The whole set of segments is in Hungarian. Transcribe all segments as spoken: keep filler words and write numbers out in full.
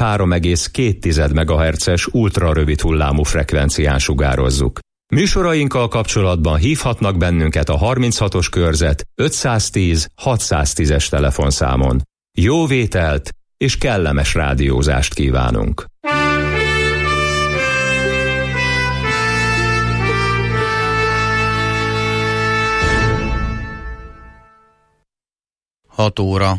százhárom egész két megahertzes ultrarövid hullámú frekvencián sugározzuk. Műsorainkkal kapcsolatban hívhatnak bennünket a harminchatos körzet ötszáztíz hatszáztízes telefonszámon. Jó vételt és kellemes rádiózást kívánunk! hat óra.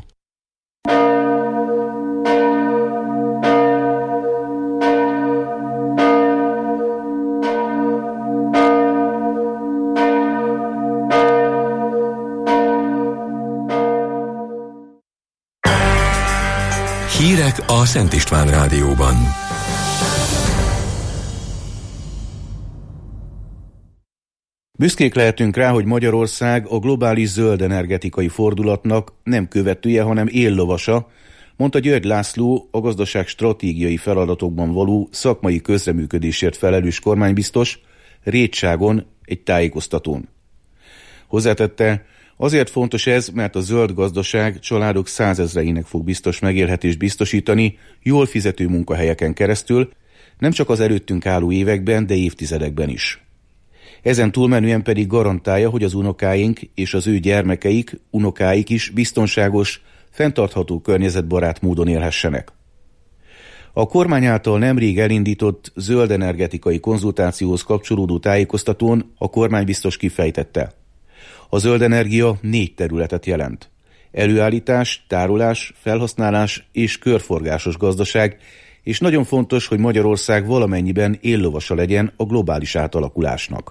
Hírek a Szent István Rádióban. Büszkék lehetünk rá, hogy Magyarország a globális zöld energetikai fordulatnak nem követője, hanem éllovasa, mondta György László, a gazdaság stratégiai feladatokban való szakmai közreműködésért felelős kormánybiztos Rétságon egy tájékoztatón. Hozzátette, azért fontos ez, mert a zöld gazdaság családok százezreinek fog biztos megélhetést biztosítani jól fizető munkahelyeken keresztül, nem csak az előttünk álló években, de évtizedekben is. Ezen túlmenően pedig garantálja, hogy az unokáink és az ő gyermekeik, unokáik is biztonságos, fenntartható környezetbarát módon élhessenek. A kormány által nemrég elindított zöld energetikai konzultációhoz kapcsolódó tájékoztatón a kormánybiztos kifejtette. A zöld energia négy területet jelent. Előállítás, tárolás, felhasználás és körforgásos gazdaság, és nagyon fontos, hogy Magyarország valamennyiben éllovasa legyen a globális átalakulásnak.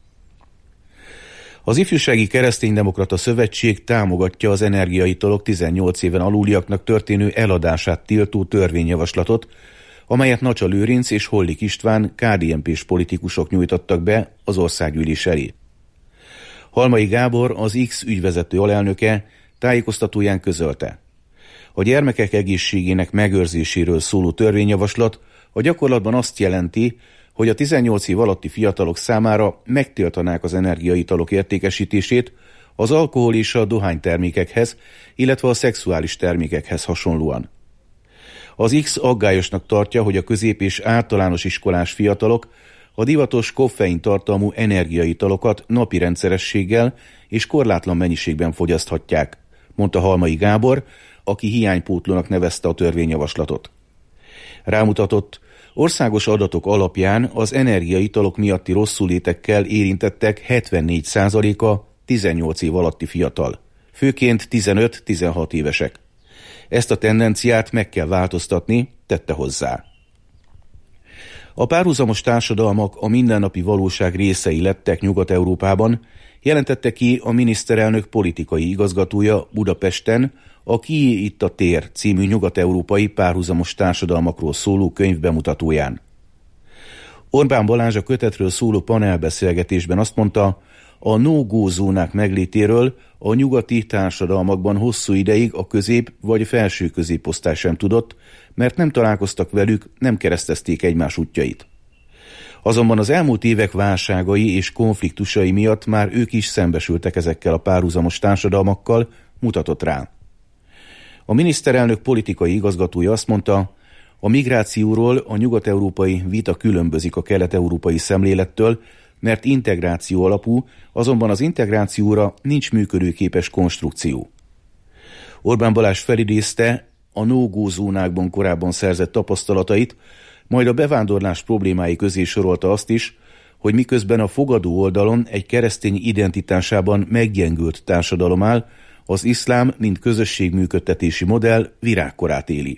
Az Ifjúsági Kereszténydemokrata Szövetség támogatja az energiaitalok tizennyolc éven aluliaknak történő eladását tiltó törvényjavaslatot, amelyet Nacsa Lőrinc és Hollik István ká dé en pés politikusok nyújtottak be az országgyűlés elé. Halmai Gábor, az X ügyvezető alelnöke tájékoztatóján közölte. A gyermekek egészségének megőrzéséről szóló törvényjavaslat a gyakorlatban azt jelenti, hogy a tizennyolc év alatti fiatalok számára megtiltanák az energiaitalok értékesítését az alkohol és a dohánytermékekhez, illetve a szexuális termékekhez hasonlóan. Az X aggályosnak tartja, hogy a közép- és általános iskolás fiatalok a divatos koffein tartalmú energiaitalokat napi rendszerességgel és korlátlan mennyiségben fogyaszthatják, mondta Halmai Gábor, aki hiánypótlónak nevezte a törvényjavaslatot. Rámutatott, országos adatok alapján az energiaitalok miatti rosszulétekkel érintettek hetvennégy százaléka tizennyolc év alatti fiatal, főként tizenöt-tizenhat évesek. Ezt a tendenciát meg kell változtatni, tette hozzá. A párhuzamos társadalmak a mindennapi valóság részei lettek Nyugat-Európában, jelentette ki a miniszterelnök politikai igazgatója Budapesten a Kié itt a tér című nyugat-európai párhuzamos társadalmakról szóló könyv bemutatóján. Orbán Balázs a kötetről szóló panelbeszélgetésben azt mondta, a no-go zónák meglétéről a nyugati társadalmakban hosszú ideig a közép vagy felső középosztály sem tudott, mert nem találkoztak velük, nem keresztezték egymás útjait. Azonban az elmúlt évek válságai és konfliktusai miatt már ők is szembesültek ezekkel a párhuzamos társadalmakkal, mutatott rá. A miniszterelnök politikai igazgatója azt mondta, a migrációról a nyugat-európai vita különbözik a kelet-európai szemlélettől, mert integráció alapú, azonban az integrációra nincs működőképes konstrukció. Orbán Balázs felidézte a no-go zónákban korábban szerzett tapasztalatait, majd a bevándorlás problémái közé sorolta azt is, hogy miközben a fogadó oldalon egy keresztény identitásában meggyengült társadalom áll, az iszlám, mint közösségműködtetési modell virágkorát éli.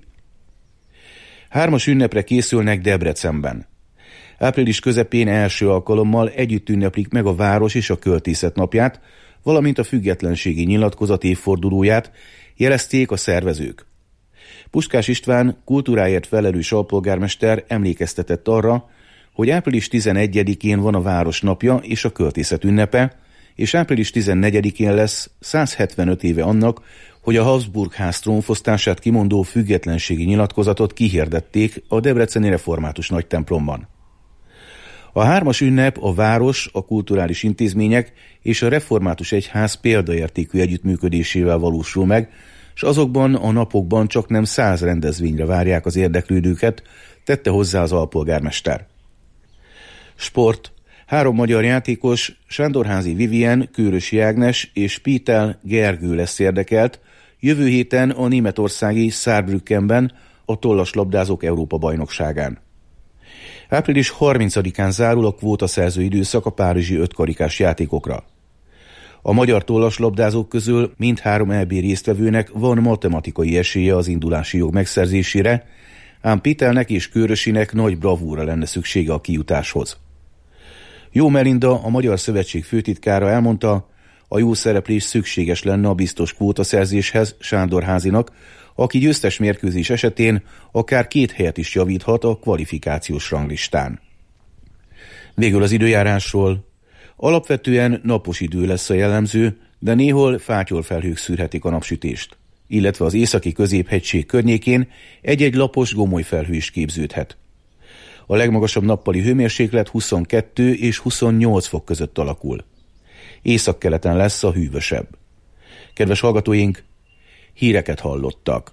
Hármas ünnepre készülnek Debrecenben. Április közepén első alkalommal együtt ünneplik meg a város és a költészet napját, valamint a függetlenségi nyilatkozat évfordulóját, jelezték a szervezők. Puskás István kultúráért felelős alpolgármester emlékeztetett arra, hogy április tizenegyedikén van a város napja és a költészet ünnepe, és április tizennegyedikén lesz száz hetvenöt éve annak, hogy a Habsburg-ház trónfosztását kimondó függetlenségi nyilatkozatot kihirdették a debreceni református nagytemplomban. A hármas ünnep a város, a kulturális intézmények és a református egyház példaértékű együttműködésével valósul meg, s azokban a napokban csak nem száz rendezvényre várják az érdeklődőket, tette hozzá az alpolgármester. Sport. Három magyar játékos, Sándorházi Vivien, Kőrösi Ágnes és Pítel Gergő lesz érdekelt jövő héten a németországi Saarbrückenben a tollaslabdázók Európa-bajnokságán. április harmincadikán zárul a kvótaszerző időszak a párizsi ötkarikás játékokra. A magyar tollaslabdázók közül mindhárom é bé résztvevőnek van matematikai esélye az indulási jog megszerzésére, ám Pitelnek és Kőrösinek nagy bravúra lenne szüksége a kijutáshoz. Jó Melinda, a Magyar Szövetség főtitkára elmondta, a jó szereplés szükséges lenne a biztos kvótaszerzéshez Sándorházinak, aki győztes mérkőzés esetén akár két helyet is javíthat a kvalifikációs ranglistán. Végül az időjárásról. Alapvetően napos idő lesz a jellemző, de néhol fátyolfelhők szűrhetik a napsütést, illetve az északi középhegység környékén egy-egy lapos gomolyfelhő is képződhet. A legmagasabb nappali hőmérséklet huszonkettő és huszonnyolc fok között alakul. Északkeleten lesz a hűvösebb. Kedves hallgatóink, híreket hallottak.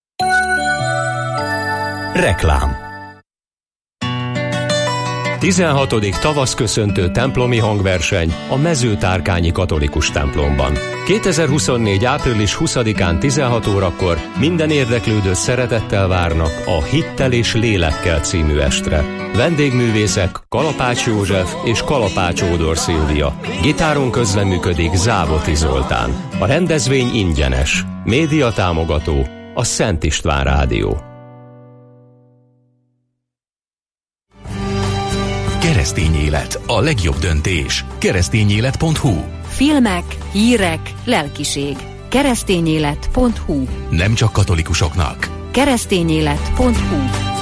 Reklám. tizenhatodik tavaszköszöntő templomi hangverseny a Mezőtárkányi Katolikus templomban. kétezer-huszonnégy. április huszadikán tizenhat órakor minden érdeklődőt szeretettel várnak a Hittel és Lélekkel című estre. Vendégművészek Kalapács József és Kalapács Ódor Szilvia. Gitáron közreműködik Závoti Zoltán. A rendezvény ingyenes. Média támogató a Szent István Rádió. Keresztény élet, a legjobb döntés. keresztényélet pont hu. Filmek, hírek, lelkiség. keresztényélet pont hu. Nem csak katolikusoknak. keresztényélet pont hu.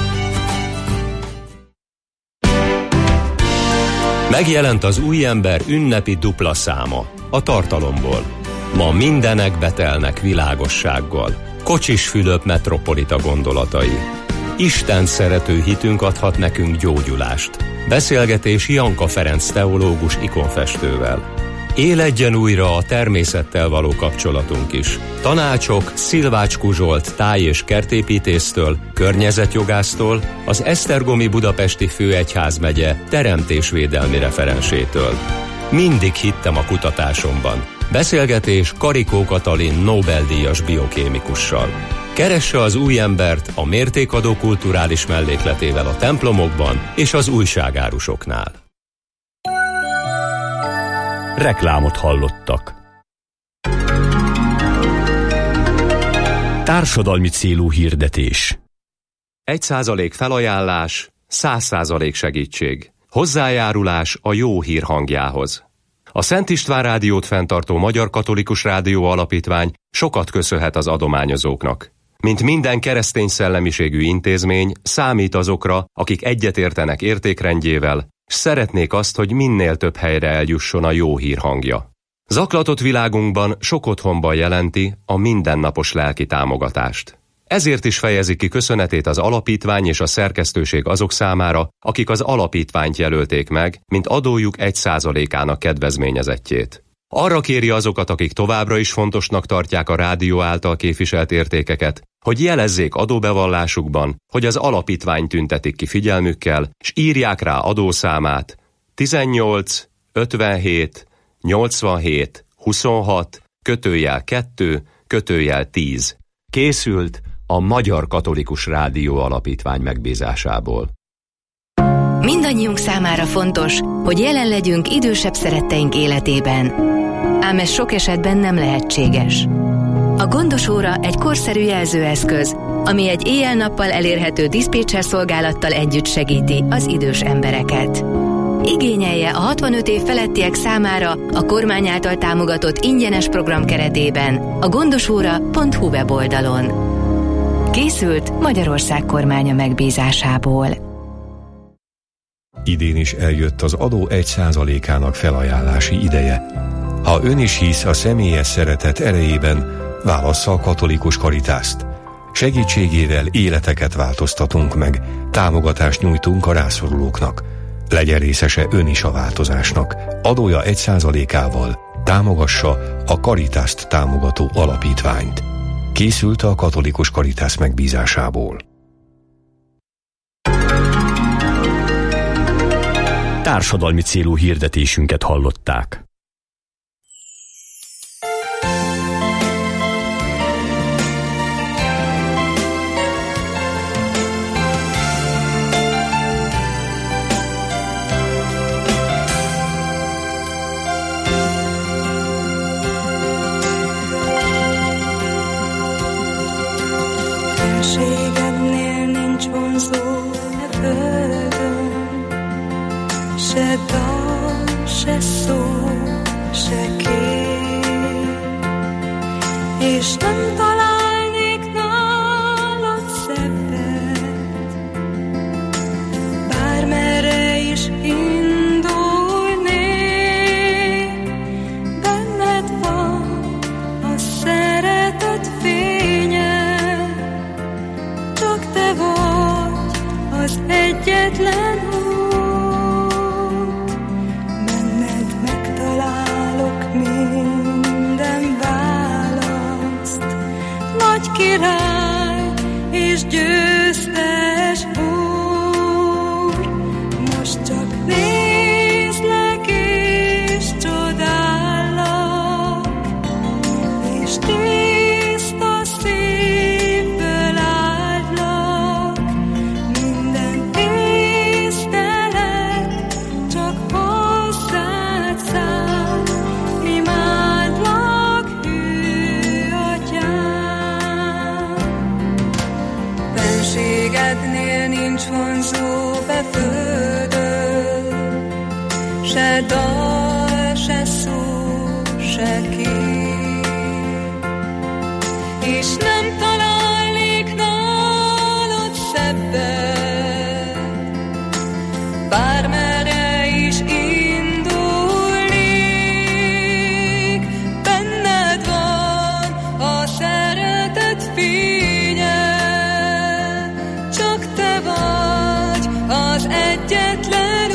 Megjelent az új ember ünnepi dupla száma, a tartalomból. Ma mindenek betelnek világossággal. Kocsis Fülöp metropolita gondolatai. Isten szerető hitünk adhat nekünk gyógyulást. Beszélgetés Janka Ferenc teológus ikonfestővel. Éledjen újra a természettel való kapcsolatunk is. Tanácsok Szilvácskú Zsolt táj- és kertépítésztől, környezetjogásztól, az Esztergomi Budapesti Főegyházmegye teremtésvédelmi referensétől. Mindig hittem a kutatásomban. Beszélgetés Karikó Katalin Nobel-díjas biokémikussal. Keresse az új embert a mértékadó kulturális mellékletével a templomokban és az újságárusoknál. Reklámot hallottak. Társadalmi célú hirdetés. Egy százalék felajánlás, száz százalék segítség. Hozzájárulás a jó hír hangjához. A Szent István Rádiót fenntartó Magyar Katolikus Rádió Alapítvány sokat köszönhet az adományozóknak. Mint minden keresztény szellemiségű intézmény, számít azokra, akik egyetértenek értékrendjével, s szeretnék azt, hogy minél több helyre eljusson a jó hír hangja. Zaklatott világunkban sok otthonban jelenti a mindennapos lelki támogatást. Ezért is fejezi ki köszönetét az alapítvány és a szerkesztőség azok számára, akik az alapítványt jelölték meg, mint adójuk egy százalékának kedvezményezettjét. Arra kéri azokat, akik továbbra is fontosnak tartják a rádió által képviselt értékeket, hogy jelezzék adóbevallásukban, hogy az alapítvány tüntetik ki figyelmükkel, s írják rá adószámát tizennyolc ötvenhét nyolcvanhét huszonhat kötőjel kettő kötőjel tíz. Készült a Magyar Katolikus Rádió Alapítvány megbízásából. Mindannyiunk számára fontos, hogy jelen legyünk idősebb szeretteink életében. Ám ez sok esetben nem lehetséges. A Gondos Óra egy korszerű jelzőeszköz, ami egy éjjel-nappal elérhető diszpécser szolgálattal együtt segíti az idős embereket. Igényelje a hatvanöt év felettiek számára a kormány által támogatott ingyenes program keretében a gondosóra pont hu weboldalon. Készült Magyarország kormánya megbízásából. Idén is eljött az adó egy százalékának felajánlási ideje. Ha ön is hisz a személyes szeretet erejében, válassza a katolikus karitást. Segítségével életeket változtatunk meg, támogatást nyújtunk a rászorulóknak. Legyen részese ön is a változásnak. Adója egy százalékával támogassa a Karitást támogató alapítványt. Készült a Katolikus Caritas megbízásából. Társadalmi célú hirdetésünket hallották. Fenségednél nincs vonzó a földön, se dal, se szó, se kép, és nem találnék nálad szebbet, bármerre is indulnék, benned van a szeretet fénye, csak te vagy az egyetlen út, benned megtalálok minden választ, nagy király és győztes úr, most csak nézlek és csodálok, és tiszta szívből áldlak, minden tisztelet csak hozzád száll, imádlak, hű Atyám. Fenségednél nincs vonzó be földön, se dal, se szó, se kép, és nem találnék nálad szebbet, bármerre is indulnék, benned van a szeretet fénye, csak te vagy az egyetlen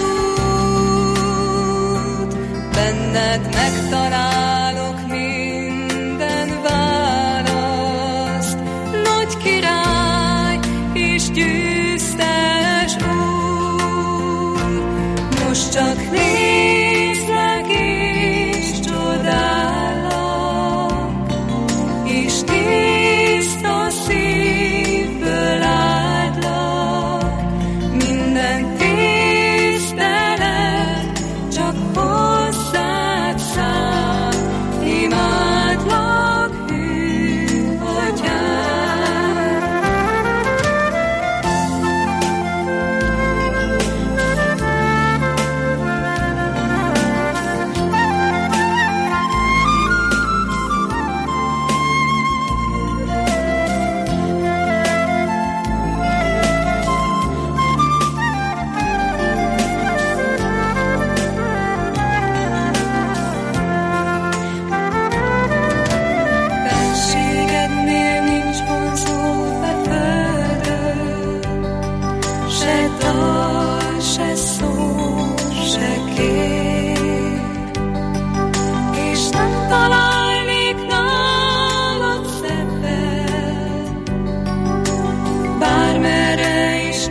út, benned megtalálok minden választ, nagy király és győztes úr, most csak nézlek és csodálok, és tiszta szívből áldlak, minden tisztelet csak hozzád száll, imádlak, hű Atyám. Fenségednél nincs vonzó be földön, se dal, se szó, se kép, és nem találnék nálad szebbet, bármerre is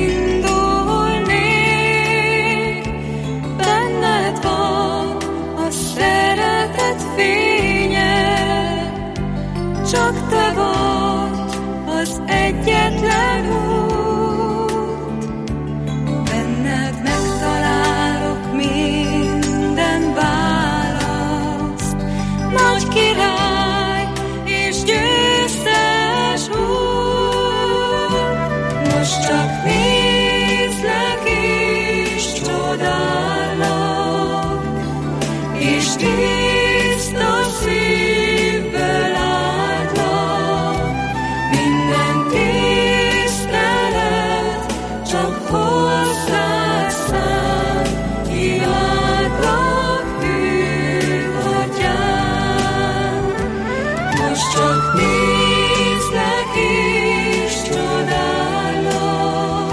indulnék, benned van a szeretet fénye, csak te vagy az egyetlen út, benned megtalálok minden választ, nagy király és győztes úr, most csak nézlek és csodálok, és tiszta szívből áldlak, minden tisztelet csak hozzád száll, imádlak, hű Atyám. Most csak nézlek és csodálok,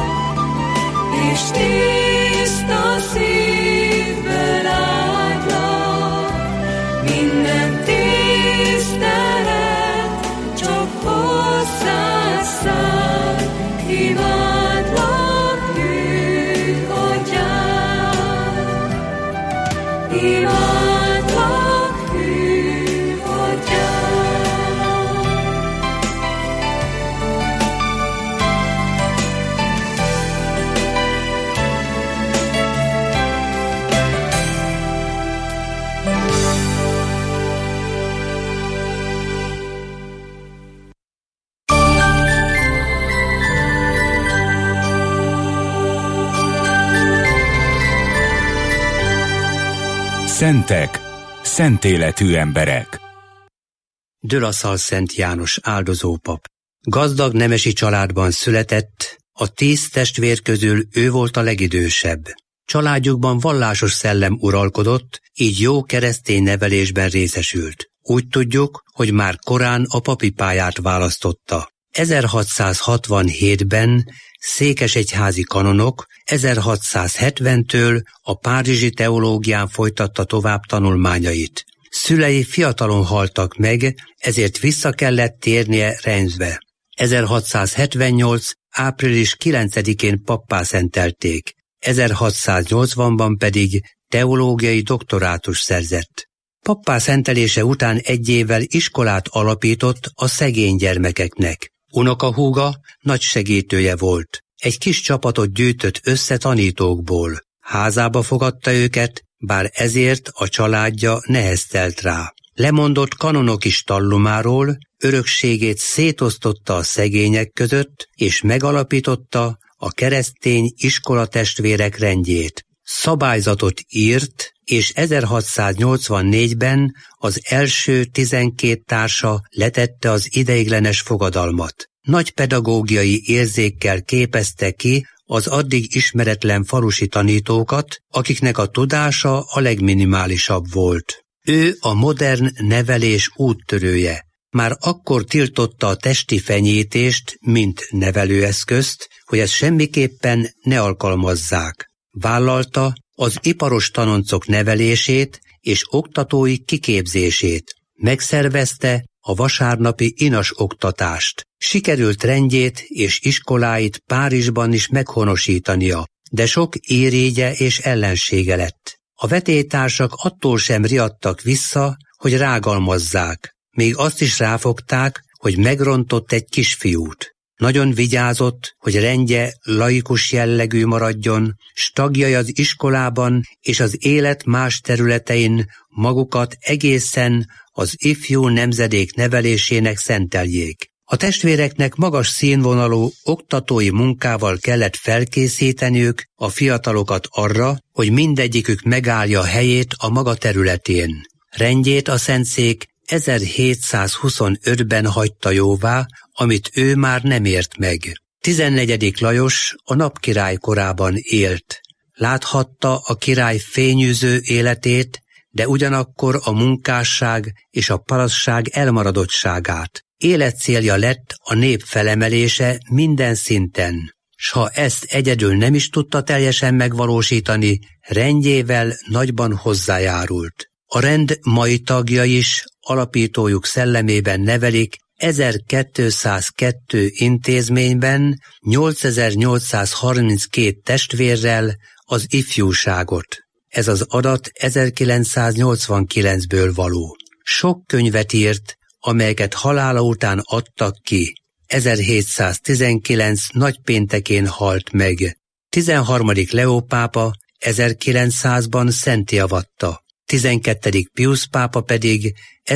Szentek, szentéletű emberek. Dölaszal Szent János áldozópap. Gazdag nemesi családban született, a tíz testvér közül ő volt a legidősebb. Családjukban vallásos szellem uralkodott, így jó keresztény nevelésben részesült. Úgy tudjuk, hogy már korán a papi pályát választotta. ezerhatszázhatvanhétben székesegyházi kanonok, ezerhatszázhetventől a párizsi teológián folytatta tovább tanulmányait. Szülei fiatalon haltak meg, ezért vissza kellett térnie Reims-be. ezerhatszázhetvennyolc. április kilencedikén pappá szentelték, ezerhatszáznyolcvanban pedig teológiai doktorátus szerzett. Pappá szentelése után egy évvel iskolát alapított a szegény gyermekeknek. Unokahúga nagy segítője volt. Egy kis csapatot gyűjtött össze tanítókból. Házába fogadta őket, bár ezért a családja neheztelt rá. Lemondott kanonoki stallumáról, örökségét szétosztotta a szegények között, és megalapította a keresztény iskolatestvérek rendjét. Szabályzatot írt, és ezerhatszáznyolcvannégyben az első tizenkét társa letette az ideiglenes fogadalmat. Nagy pedagógiai érzékkel képezte ki az addig ismeretlen falusi tanítókat, akiknek a tudása a legminimálisabb volt. Ő a modern nevelés úttörője. Már akkor tiltotta a testi fenyítést, mint nevelőeszközt, hogy ezt semmiképpen ne alkalmazzák. Vállalta az iparos tanoncok nevelését és oktatói kiképzését. Megszervezte a vasárnapi inas oktatást. Sikerült rendjét és iskoláit Párizsban is meghonosítania, de sok érégye és ellensége lett. A vetélytársak attól sem riadtak vissza, hogy rágalmazzák. Még azt is ráfogták, hogy megrontott egy kisfiút. Nagyon vigyázott, hogy rendje laikus jellegű maradjon, s tagjai az iskolában és az élet más területein magukat egészen az ifjú nemzedék nevelésének szenteljék. A testvéreknek magas színvonalú oktatói munkával kellett felkészíteniük a fiatalokat arra, hogy mindegyikük megállja helyét a maga területén. Rendjét a szentszék ezerhétszázhuszonötben hagyta jóvá, amit ő már nem ért meg. tizennegyedik Lajos a napkirály korában élt. Láthatta a király fényűző életét, de ugyanakkor a munkásság és a parasztság elmaradottságát. Életcélja lett a nép felemelése minden szinten, s ha ezt egyedül nem is tudta teljesen megvalósítani, rendjével nagyban hozzájárult. A rend mai tagja is alapítójuk szellemében nevelik ezerkétszázkettő intézményben nyolcezer-nyolcszázharminckét testvérrel az ifjúságot. Ez az adat ezerkilencszáznyolcvankilencből való. Sok könyvet írt, amelyeket halála után adtak ki. ezerhétszáztizenkilenc nagypéntekén halt meg. tizenharmadik Leó pápa ezerkilencszázban szentté avatta. tizenkettedik Piusz pápa pedig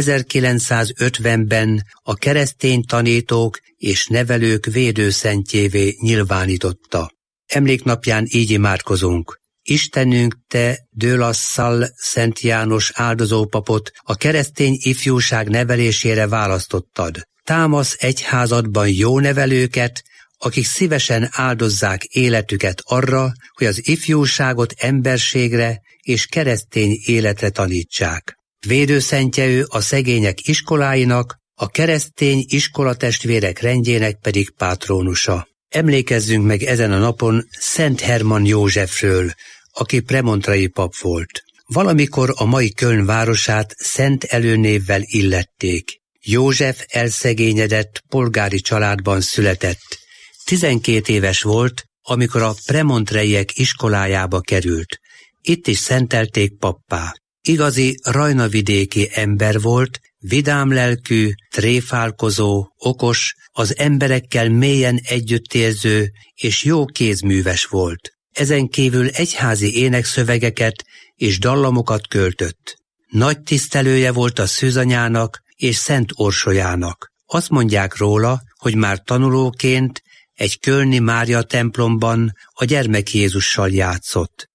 ezerkilencszázötvenben a keresztény tanítók és nevelők védőszentjévé nyilvánította. Emléknapján így imádkozunk. Istenünk, te Dölaszal Szent János áldozópapot a keresztény ifjúság nevelésére választottad. Támasz egyházadban jó nevelőket, akik szívesen áldozzák életüket arra, hogy az ifjúságot emberségre és keresztény életre tanítsák. Védőszentje ő a szegények iskoláinak, a keresztény iskolatestvérek rendjének pedig pátrónusa. Emlékezzünk meg ezen a napon Szent Herman Józsefről, aki premontrai pap volt. Valamikor a mai Köln városát Szent előnévvel illették. József elszegényedett polgári családban született. Tizenkét éves volt, amikor a premontreiek iskolájába került. Itt is szentelték pappá. Igazi rajnavidéki ember volt, vidám lelkű, tréfálkozó, okos, az emberekkel mélyen együttérző és jó kézműves volt. Ezen kívül egyházi énekszövegeket és dallamokat költött. Nagy tisztelője volt a szűzanyának és Szent Orsolyának. Azt mondják róla, hogy már tanulóként egy kölni Mária templomban a gyermek Jézussal játszott.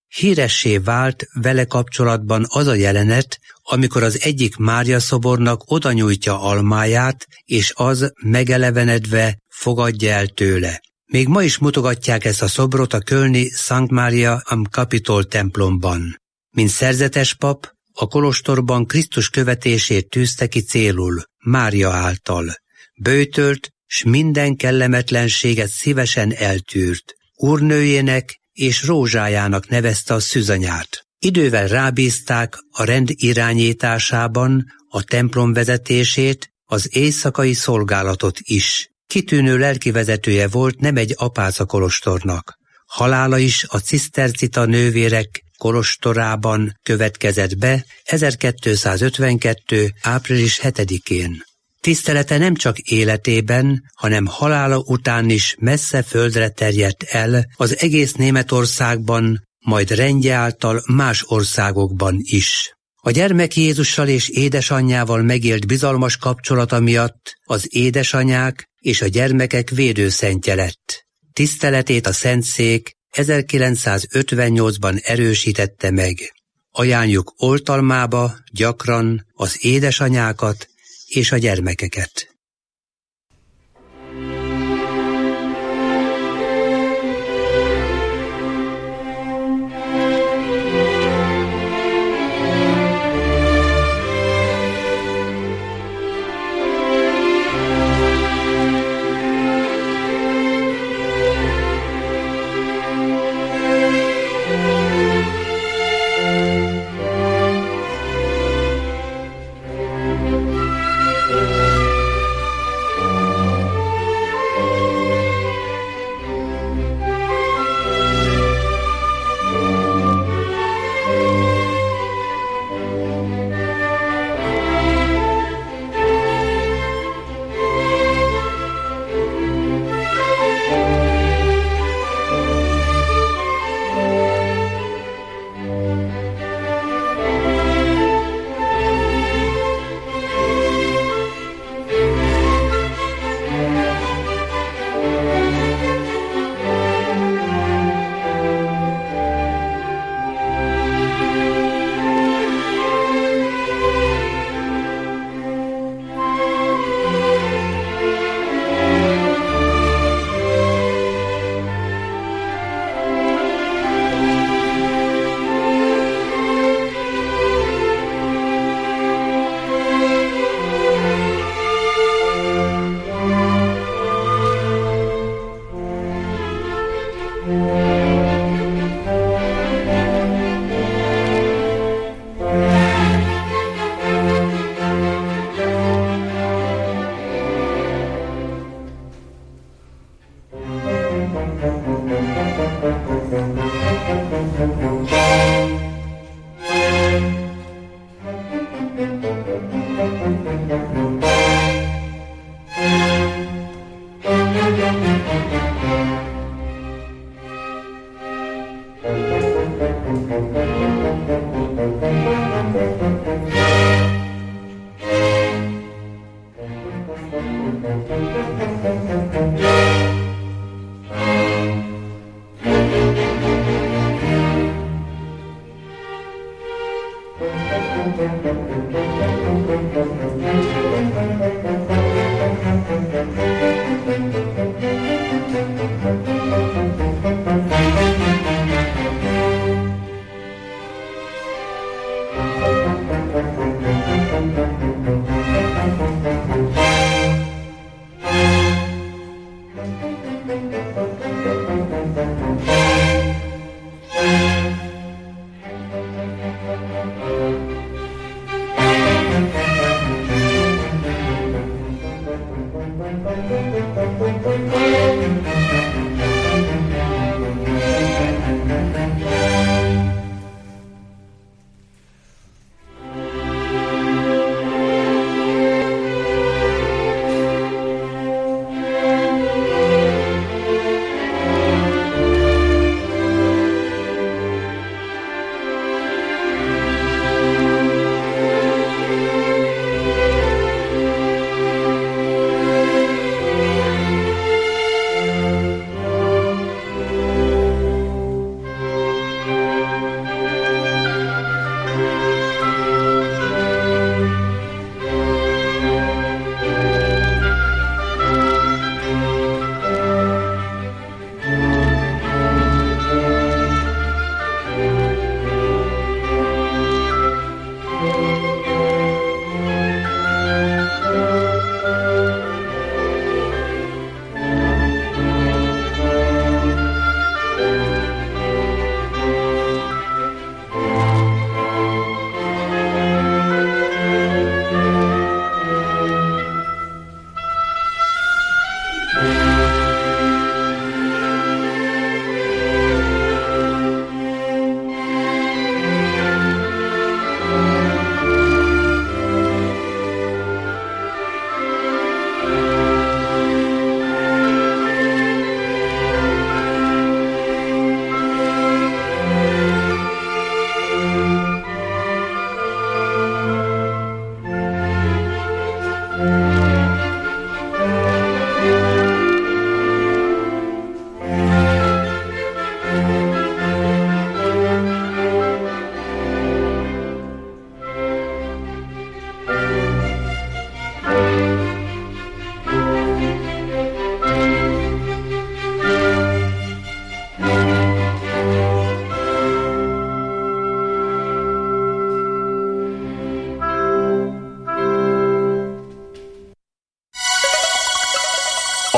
Híressé vált vele kapcsolatban az a jelenet, amikor az egyik Mária szobornak oda nyújtja almáját, és az megelevenedve fogadja el tőle. Még ma is mutogatják ezt a szobrot a kölni Szent Mária am Capitol templomban. Mint szerzetes pap, a kolostorban Krisztus követését tűzte ki célul, Mária által. Böjtölt, s minden kellemetlenséget szívesen eltűrt. Úrnőjének és rózsájának nevezte a szűzanyát. Idővel rábízták a rend irányításában a templom vezetését, az éjszakai szolgálatot is. Kitűnő lelkivezetője volt nem egy apáca kolostornak. Halála is a cisztercita nővérek kolostorában következett be ezerkétszázötvenkettő. április hetedikén. Tisztelete nem csak életében, hanem halála után is messze földre terjedt el az egész Németországban, majd rendje által más országokban is. A gyermek Jézussal és édesanyjával megélt bizalmas kapcsolata miatt az édesanyák és a gyermekek védőszentje lett. Tiszteletét a Szentszék ezerkilencszázötvennyolcban erősítette meg. Ajánljuk oltalmába gyakran az édesanyákat és a gyermekeket.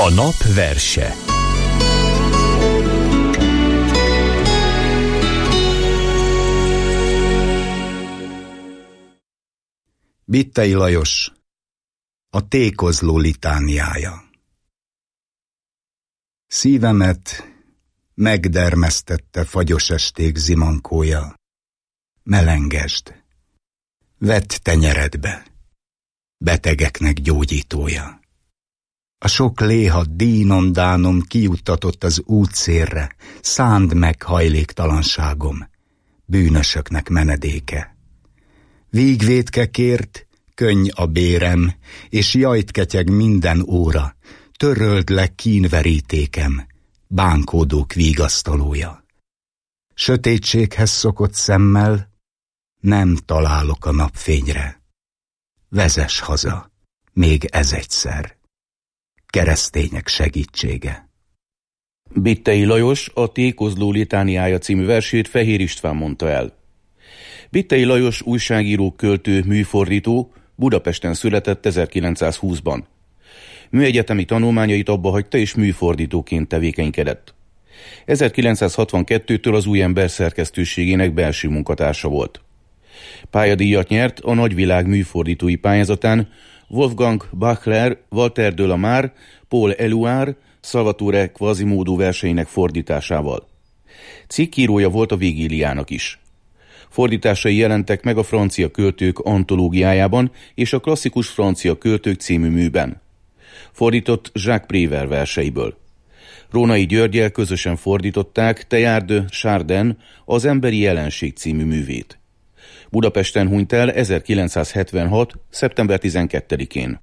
A nap verse. Bittei Lajos, a tékozló litániája. Szívemet megdermesztette fagyos esték zimankója. Melengesd, vedd tenyeredbe, betegeknek gyógyítója. A sok léha dínom-dánom kijuttatott az útszélre, szánd meg hajléktalanságom, bűnösöknek menedéke. Vígvédke kért, könny a bérem, és jajt ketyeg minden óra, töröld le kínverítékem, bánkódók vigasztalója. Sötétséghez szokott szemmel, nem találok a napfényre. Vezess haza, még ez egyszer. Keresztények segítsége. Bittei Lajos a Tékozló litániája című versét Fehér István mondta el. Bittei Lajos újságíró, költő, műfordító, Budapesten született ezerkilencszázhúszban. Műegyetemi tanulmányait abbahagyta és műfordítóként tevékenykedett. ezerkilencszázhatvankettőtől az Új Ember szerkesztőségének belső munkatársa volt. Pályadíjat nyert a Nagyvilág műfordítói pályázatán Wolfgang Bachler, Walter de la Mare, Paul Éluard, Salvatore Quasimodo verseinek fordításával. Cikkírója volt a Vigíliának is. Fordításai jelentek meg a Francia költők antológiájában és a Klasszikus francia költők című műben. Fordított Jacques Prévert verseiből. Rónai Györggyel közösen fordították Teilhard de Chardin az Emberi jelenség című művét. Budapesten hunyt el ezerkilencszázhetvenhat. szeptember tizenkettedikén.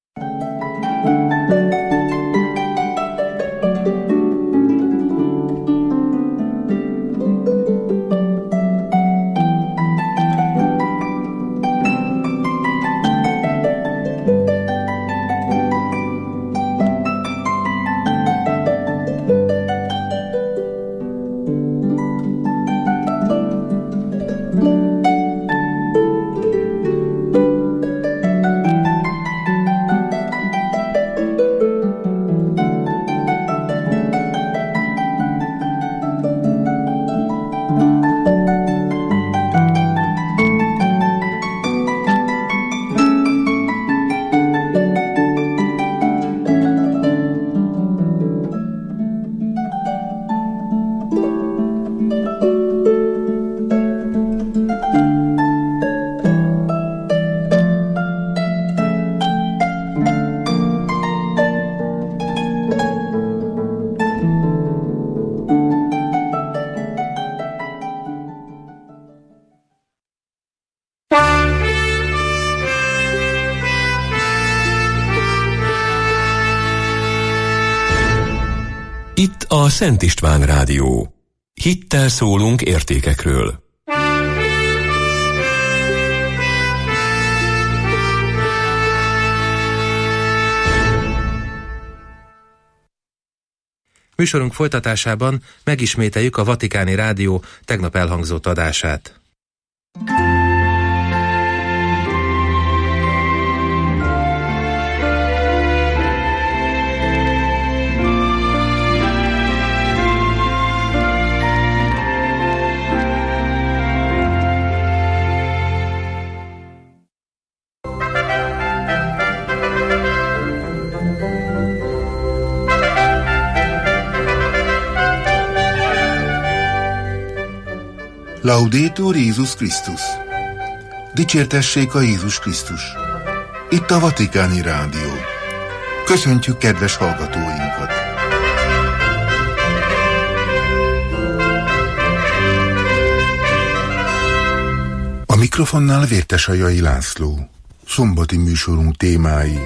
Itt a Szent István Rádió. Hittel szólunk értékekről. Műsorunk folytatásában megismételjük a Vatikáni Rádió tegnap elhangzott adását. Laudetur Jézus Krisztus! Dicsértessék a Jézus Krisztus! Itt a Vatikáni Rádió. Köszöntjük kedves hallgatóinkat! A mikrofonnál Vértesajai László. Szombati műsorunk témái.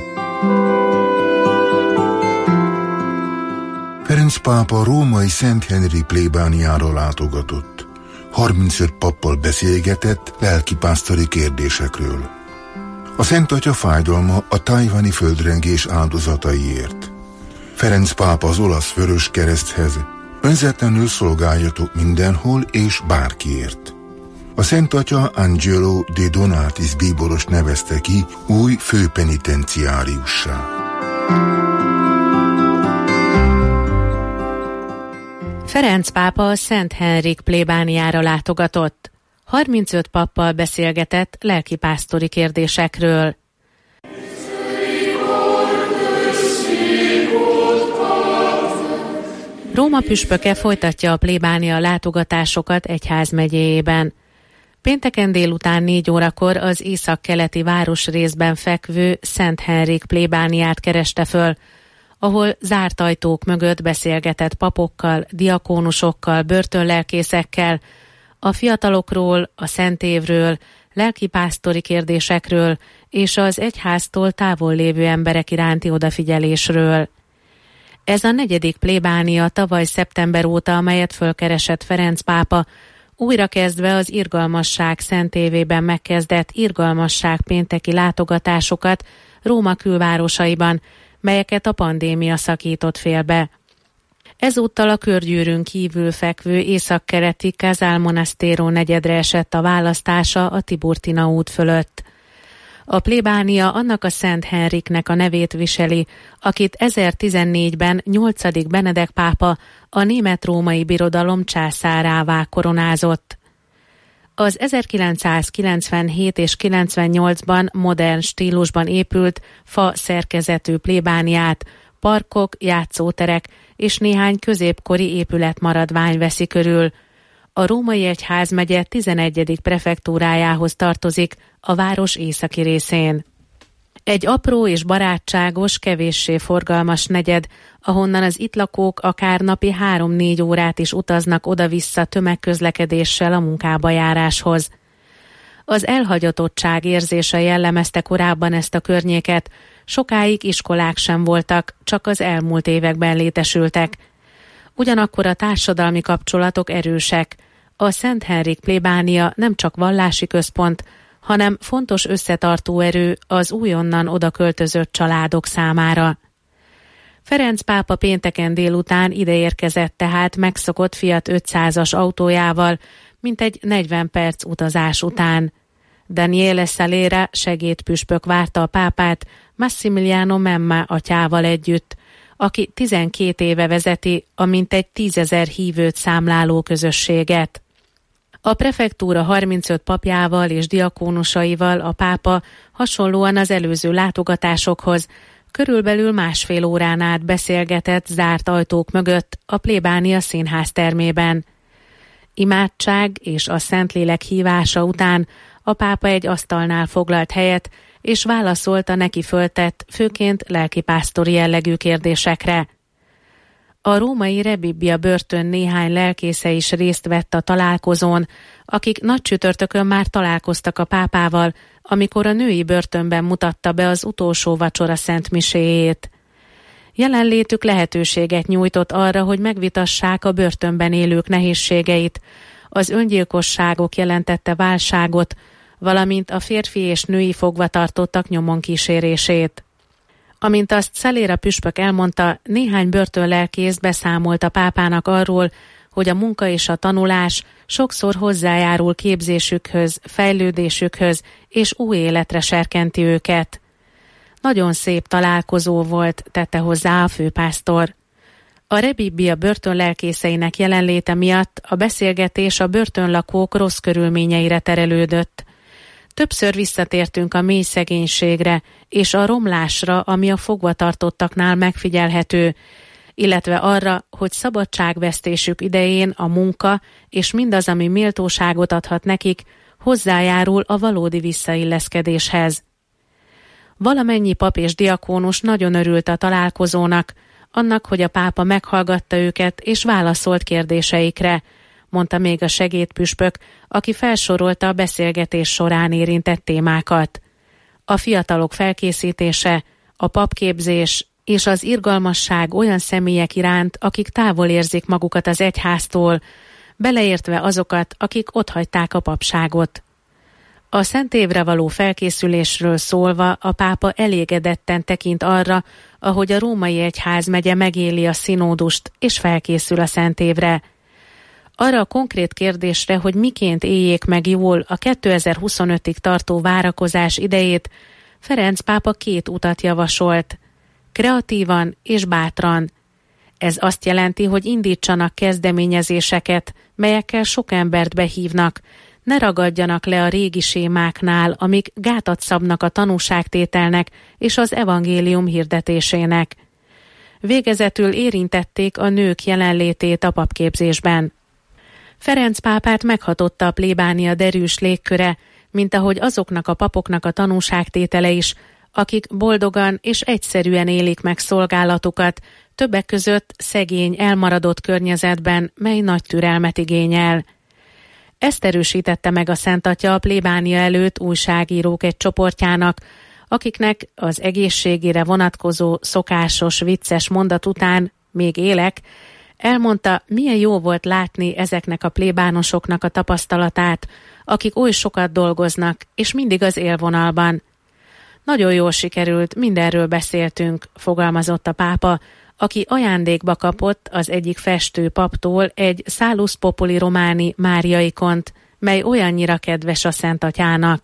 Ferenc pápa római Szent Henry plébániára látogatott. harmincöt pappal beszélgetett lelkipásztori kérdésekről. A Szent Atya fájdalma a tajvani földrengés áldozataiért. Ferenc pápa az olasz Vöröskereszthez: önzetlenül szolgáljatok mindenhol és bárkiért. A Szent Atya Angelo de Donatis bíboros nevezte ki új főpenitenciáriussá. Ferenc pápa a Szent Henrik plébániára látogatott. harmincöt pappal beszélgetett lelkipásztori kérdésekről. Róma püspöke folytatja a plébánia látogatásokat egyházmegyéjében. Pénteken délután négy órakor az északkeleti városrészben fekvő Szent Henrik plébániát kereste föl, ahol zárt ajtók mögött beszélgetett papokkal, diakónusokkal, börtönlelkészekkel, a fiatalokról, a szentévről, lelkipásztori kérdésekről és az egyháztól távol lévő emberek iránti odafigyelésről. Ez a negyedik plébánia tavaly szeptember óta, amelyet fölkeresett Ferenc pápa, újra kezdve az Irgalmasság szentévében megkezdett Irgalmasság pénteki látogatásokat Róma külvárosaiban, melyeket a pandémia szakított félbe. Ezúttal a körgyűrűn kívül fekvő északkeleti Casal Monastero negyedre esett a választása a Tiburtina út fölött. A plébánia annak a Szent Henriknek a nevét viseli, akit ezertizennégyben nyolcadik Benedek pápa a német-római birodalom császárává koronázott. Az ezerkilencszázkilencvenhét és kilencvennyolcban modern stílusban épült fa szerkezetű plébániát parkok, játszóterek és néhány középkori épületmaradvány veszi körül. A római egyházmegye tizenegyedik prefektúrájához tartozik a város északi részén. Egy apró és barátságos, kevéssé forgalmas negyed, ahonnan az itt lakók akár napi három-négy órát is utaznak oda-vissza tömegközlekedéssel a munkába járáshoz. Az elhagyatottság érzése jellemezte korábban ezt a környéket, sokáig iskolák sem voltak, csak az elmúlt években létesültek. Ugyanakkor a társadalmi kapcsolatok erősek. A Szent Henrik plébánia nem csak vallási központ, hanem fontos összetartó erő az újonnan odaköltözött családok számára. Ferenc pápa pénteken délután ideérkezett tehát megszokott Fiat ötszázas autójával, mintegy negyven perc utazás után. Daniele Salera segédpüspök várta a pápát Massimiliano Memma atyával együtt, aki tizenkét éve vezeti a mintegy tízezer hívőt számláló közösséget. A prefektúra harmincöt papjával és diakónusaival a pápa hasonlóan az előző látogatásokhoz körülbelül másfél órán át beszélgetett zárt ajtók mögött a plébánia színház termében. Imádság és a Szentlélek hívása után a pápa egy asztalnál foglalt helyet, és válaszolt a neki föltett, főként lelkipásztori jellegű kérdésekre. A római Rebibbia börtön néhány lelkésze is részt vett a találkozón, akik nagycsütörtökön már találkoztak a pápával, amikor a női börtönben mutatta be az utolsó vacsora szentmiséjét. Jelenlétük lehetőséget nyújtott arra, hogy megvitassák a börtönben élők nehézségeit, az öngyilkosságok jelentette válságot, valamint a férfi és női fogvatartottak nyomon kísérését. Amint azt Salera püspök elmondta, néhány börtönlelkész beszámolt a pápának arról, hogy a munka és a tanulás sokszor hozzájárul képzésükhöz, fejlődésükhöz és új életre serkenti őket. Nagyon szép találkozó volt, tette hozzá a főpásztor. A Rebibbia börtönlelkészeinek jelenléte miatt a beszélgetés a börtönlakók rossz körülményeire terelődött. Többször visszatértünk a mély szegénységre és a romlásra, ami a fogvatartottaknál megfigyelhető, illetve arra, hogy szabadságvesztésük idején a munka és mindaz, ami méltóságot adhat nekik, hozzájárul a valódi visszailleszkedéshez. Valamennyi pap és diakónus nagyon örült a találkozónak, annak, hogy a pápa meghallgatta őket és válaszolt kérdéseikre, mondta még a segédpüspök, aki felsorolta a beszélgetés során érintett témákat. A fiatalok felkészítése, a papképzés és az irgalmasság olyan személyek iránt, akik távol érzik magukat az egyháztól, beleértve azokat, akik otthagyták a papságot. A Szent Évre való felkészülésről szólva a pápa elégedetten tekint arra, ahogy a római egyházmegye megéli a színódust és felkészül a Szent Évre. Arra a konkrét kérdésre, hogy miként éljék meg jól a kétezer-huszonötig tartó várakozás idejét, Ferenc pápa két utat javasolt. Kreatívan és bátran. Ez azt jelenti, hogy indítsanak kezdeményezéseket, melyekkel sok embert behívnak. Ne ragadjanak le a régi sémáknál, amik gátat szabnak a tanúságtételnek és az evangélium hirdetésének. Végezetül érintették a nők jelenlétét a papképzésben. Ferenc pápát meghatotta a plébánia derűs légköre, mint ahogy azoknak a papoknak a tanúságtétele is, akik boldogan és egyszerűen élik meg szolgálatukat, többek között szegény, elmaradott környezetben, mely nagy türelmet igényel. Ezt erősítette meg a Szent Atya a plébánia előtt újságírók egy csoportjának, akiknek az egészségére vonatkozó szokásos vicces mondat után még élek, elmondta, milyen jó volt látni ezeknek a plébánosoknak a tapasztalatát, akik oly sokat dolgoznak, és mindig az élvonalban. Nagyon jól sikerült, mindenről beszéltünk, fogalmazott a pápa, aki ajándékba kapott az egyik festő paptól egy Salus Populi Romani Mária-ikont, mely olyannyira kedves a Szent Atyának.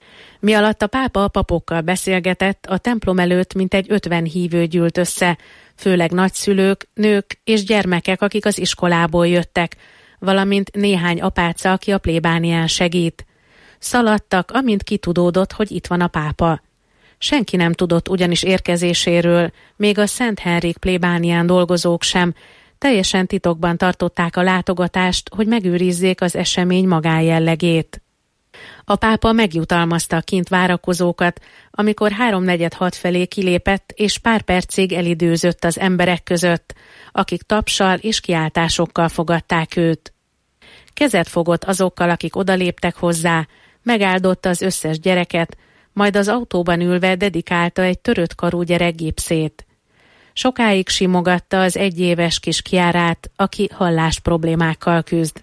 Mi alatt a pápa a papokkal beszélgetett, a templom előtt mintegy ötven hívő gyűlt össze, főleg nagyszülők, nők és gyermekek, akik az iskolából jöttek, valamint néhány apáca, aki a plébánián segít. Szaladtak, amint kitudódott, hogy itt van a pápa. Senki nem tudott ugyanis érkezéséről, még a Szent Henrik plébánián dolgozók sem. Teljesen titokban tartották a látogatást, hogy megőrizzék az esemény magánjellegét. A pápa megjutalmazta a kint várakozókat, amikor háromnegyed hat felé kilépett, és pár percig elidőzött az emberek között, akik tapssal és kiáltásokkal fogadták őt. Kezet fogott azokkal, akik odaléptek hozzá, megáldotta az összes gyereket, majd az autóban ülve dedikálta egy törött karú gyerek gipszét. Sokáig simogatta az egyéves kis Chiárát, aki hallás problémákkal küzd.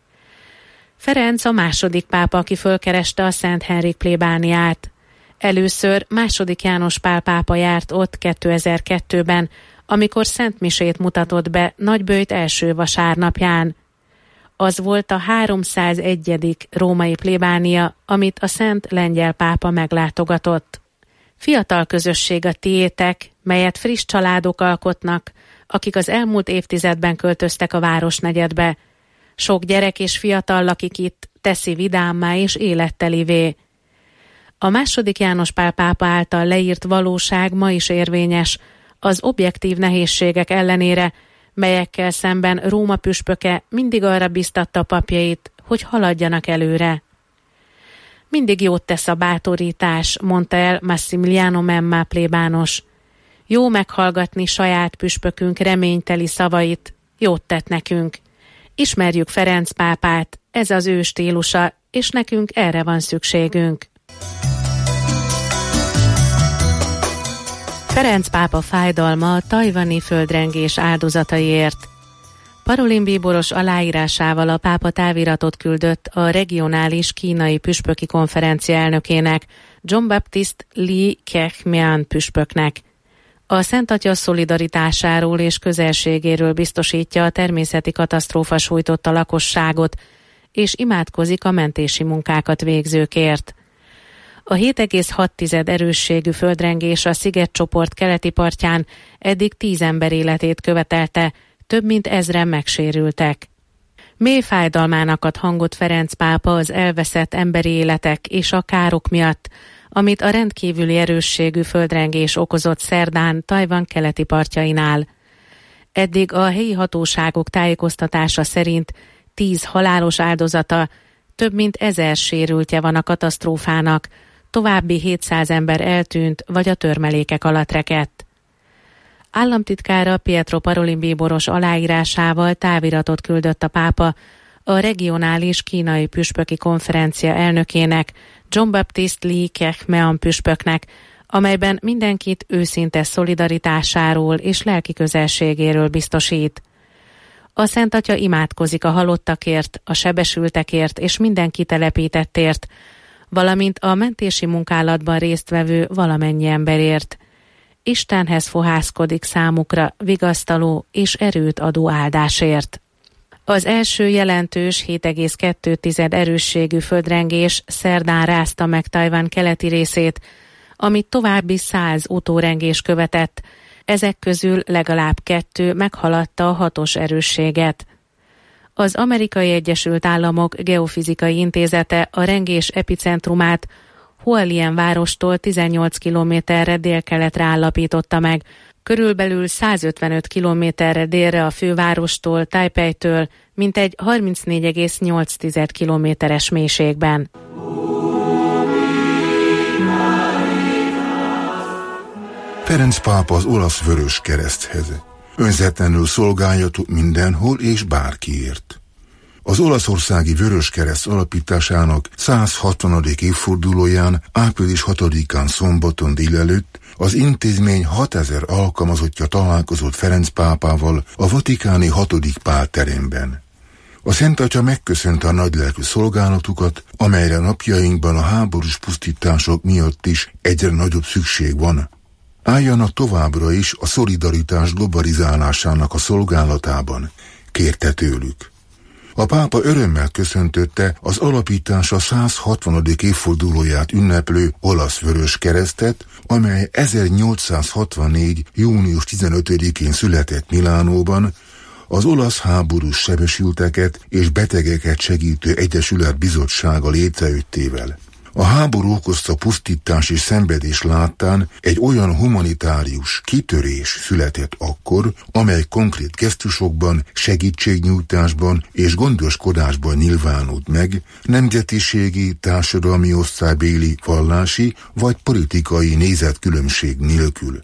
Ferenc a második pápa, aki fölkereste a Szent Henrik plébániát. Először második János Pál pápa járt ott kétezer-kettőben, amikor szentmisét mutatott be Nagyböjt első vasárnapján. Az volt a háromszázegyedik római plébánia, amit a Szent Lengyel pápa meglátogatott. Fiatal közösség a tiétek, melyet friss családok alkotnak, akik az elmúlt évtizedben költöztek a városnegyedbe. Sok gyerek és fiatal lakik itt, teszi vidámmá és élettelivé. A második János Pál pápa által leírt valóság ma is érvényes, az objektív nehézségek ellenére, melyekkel szemben Róma püspöke mindig arra biztatta a papjait, hogy haladjanak előre. Mindig jót tesz a bátorítás, mondta el Massimiliano Memma plébános. Jó meghallgatni saját püspökünk reményteli szavait, jót tett nekünk. Ismerjük Ferenc pápát, ez az ő stílusa, és nekünk erre van szükségünk. Ferenc pápa fájdalma a tajvani földrengés áldozataiért. Parolin bíboros aláírásával a pápa táviratot küldött a regionális kínai püspöki konferencia elnökének, John Baptist Li Keqiang püspöknek. A Szent Atya szolidaritásáról és közelségéről biztosítja a természeti katasztrófa sújtotta lakosságot, és imádkozik a mentési munkákat végzőkért. A hét egész hat erősségű földrengés a szigetcsoport keleti partján eddig tíz ember életét követelte, több mint ezren megsérültek. Mély fájdalmának ad hangot Ferenc pápa az elveszett emberi életek és a károk miatt, amit a rendkívüli erősségű földrengés okozott szerdán Tajvan keleti partjainál. Eddig a helyi hatóságok tájékoztatása szerint tíz halálos áldozata, több mint ezer sérültje van a katasztrófának, további hétszáz ember eltűnt vagy a törmelékek alatt rekedt. Államtitkára Pietro Parolin bíboros aláírásával táviratot küldött a pápa a regionális kínai püspöki konferencia elnökének, John Baptist Li Keqiang püspöknek, amelyben mindenkit őszinte szolidaritásáról és lelki közelségéről biztosít. A Szent Atya imádkozik a halottakért, a sebesültekért és minden kitelepítettért, valamint a mentési munkálatban résztvevő valamennyi emberért. Istenhez fohászkodik számukra vigasztaló és erőt adó áldásért. Az első jelentős hét egész kettő erősségű földrengés szerdán rázta meg Tajvan keleti részét, amit további száz utórengés követett, ezek közül legalább kettő meghaladta a hatos erősséget. Az Amerikai Egyesült Államok Geofizikai Intézete a rengés epicentrumát Hualien várostól tizennyolc kilométerre délkeletre állapította meg, körülbelül százötvenöt kilométerre délre a fővárostól, Tajpejtől, mintegy harmincnégy egész nyolc kilométeres mélységben. Ferenc pápa az olasz Vöröskereszthez. Önzetlenül szolgáljatok mindenhol és bárkiért. Az olaszországi Vöröskereszt alapításának száz hatvanadik évfordulóján április hatodikán szombaton délelőtt az intézmény hatezer alkalmazottja találkozott Ferenc pápával a vatikáni hatodik Pál teremben. A Szent Atya megköszönte a nagylelkű szolgálatukat, amelyre napjainkban a háborús pusztítások miatt is egyre nagyobb szükség van. Álljanak továbbra is a szolidaritás globalizálásának a szolgálatában, kérte tőlük. A pápa örömmel köszöntötte az alapítása száz hatvanadik évfordulóját ünneplő olasz Vöröskeresztet, amely ezernyolcszázhatvannégy. június tizenötödikén született Milánóban, az olasz háborús sebesülteket és betegeket segítő egyesület bizottsága létrejöttével. A háború okozta pusztítás és szenvedés láttán egy olyan humanitárius kitörés született akkor, amely konkrét gesztusokban, segítségnyújtásban és gondoskodásban nyilvánult meg, nemzetiségi, társadalmi osztálybéli, vallási vagy politikai nézetkülönbség nélkül.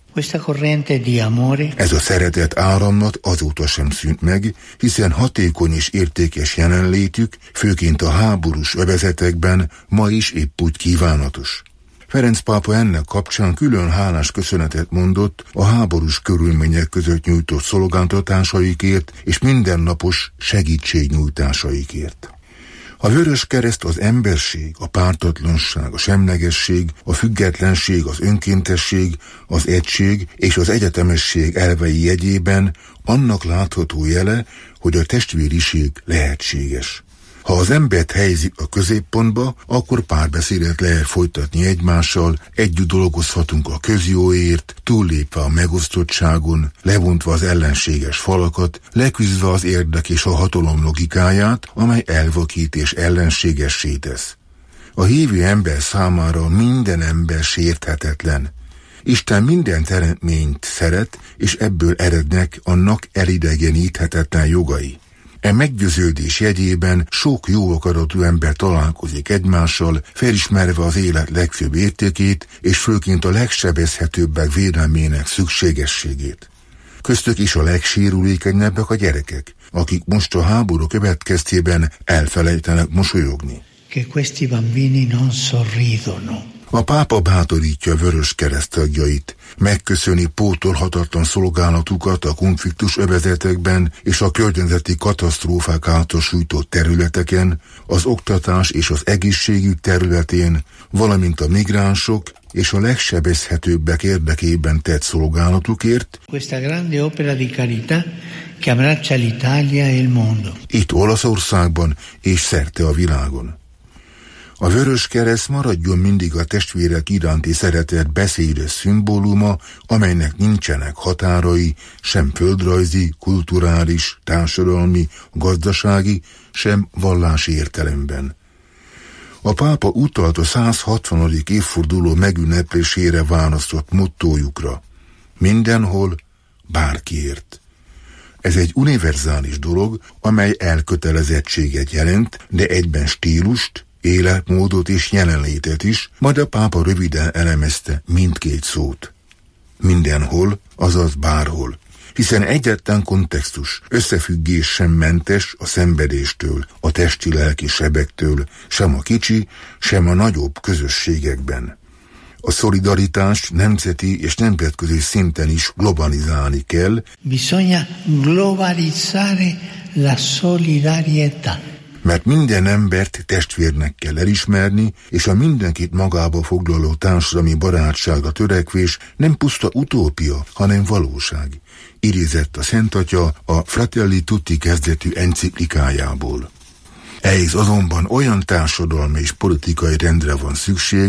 Ez a szeretet áramlat azóta sem szűnt meg, hiszen hatékony és értékes jelenlétük, főként a háborús övezetekben ma is épp úgy kívánatos. Ferenc pápa ennek kapcsán külön hálás köszönetet mondott a háborús körülmények között nyújtott szolgáltatásaikért és mindennapos segítségnyújtásaikért. A Vöröskereszt az emberség, a pártatlanság, a semlegesség, a függetlenség, az önkéntesség, az egység és az egyetemesség elvei jegyében annak látható jele, hogy a testvériség lehetséges. Ha az embert helyezik a középpontba, akkor párbeszédet lehet folytatni egymással, együtt dolgozhatunk a közjóért, túllépve a megosztottságon, levontva az ellenséges falakat, leküzdve az érdek és a hatalom logikáját, amely elvakít és ellenségessé tesz. A hívő ember számára minden ember sérthetetlen. Isten minden teremtményt szeret, és ebből erednek annak elidegeníthetetlen jogai. E meggyőződés jegyében sok jó akaratú ember találkozik egymással, felismerve az élet legfőbb értékét, és főként a legsebezhetőbbek védelmének szükségességét. Köztük is a legsérülékenyebbek a gyerekek, akik most a háború következtében elfelejtenek mosolyogni. Che questi bambini non sorridono. A pápa bátorítja a Vöröskereszt tagjait, megköszöni pótolhatatlan szolgálatukat a konfliktus övezetekben és a környezeti katasztrófák által sújtott területeken, az oktatás és az egészségügy területén, valamint a migránsok és a legsebezhetőbbek érdekében tett szolgálatukért. Questa grande opera di carità che abbraccia l'Italia e il mondo. Itt Olaszországban és szerte a világon. A Vöröskereszt maradjon mindig a testvérek iránti szeretet beszédes szimbóluma, amelynek nincsenek határai, sem földrajzi, kulturális, társadalmi, gazdasági, sem vallási értelemben. A pápa utalt a száz hatvanadik évforduló megünneplésére választott mottójukra: mindenhol, bárkiért. Ez egy univerzális dolog, amely elkötelezettséget jelent, de egyben stílust, életmódot és jelenlétet is, majd a pápa röviden elemezte mindkét szót. Mindenhol, azaz bárhol, hiszen egyetlen kontextus, összefüggés sem mentes a szenvedéstől, a testi-lelki sebektől, sem a kicsi, sem a nagyobb közösségekben. A szolidaritást nemzeti és nemzetközi szinten is globalizálni kell. Bisogna globalizzare la solidarietà. Mert minden embert testvérnek kell elismerni, és a mindenkit magába foglaló társadalmi barátságra törekvés nem puszta utópia, hanem valóság. Idézett a Szent Atya a Fratelli Tutti kezdetű enciklikájából. Ehhez azonban olyan társadalmi és politikai rendre van szükség,